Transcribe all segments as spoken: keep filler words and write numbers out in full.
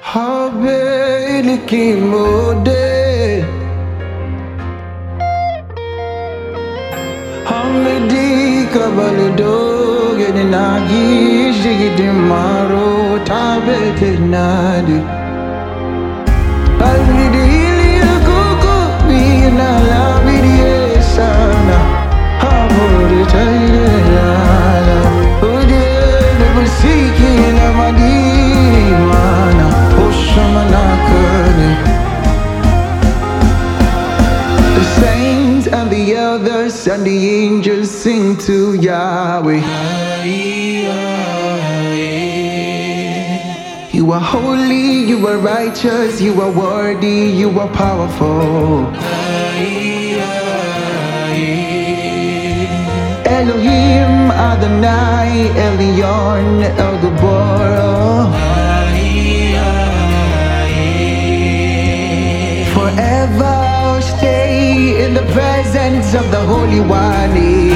Habeli kimode Hamedi kabaledo Gede nagi shigidi maro Tabete nadi Alvidi ili kuku Bina la bidi sana Habori taide lala Ude nebusiki na madiri mana The saints and the elders and the angels sing to Yahweh. You are holy, you are righteous, you are worthy, you are powerful. Elohim, Adonai, Elyon, El Gabor. Forever stay in the presence of the Holy One.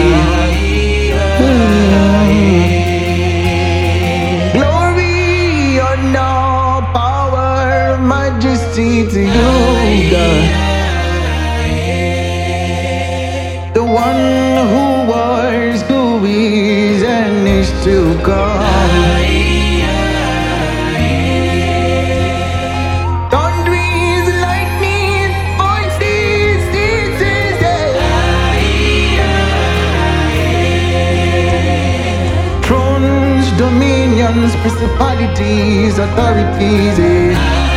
Glory, honor, power, majesty to you, God. The one who was, who is, and is to come. Dominions, principalities, authorities, eh.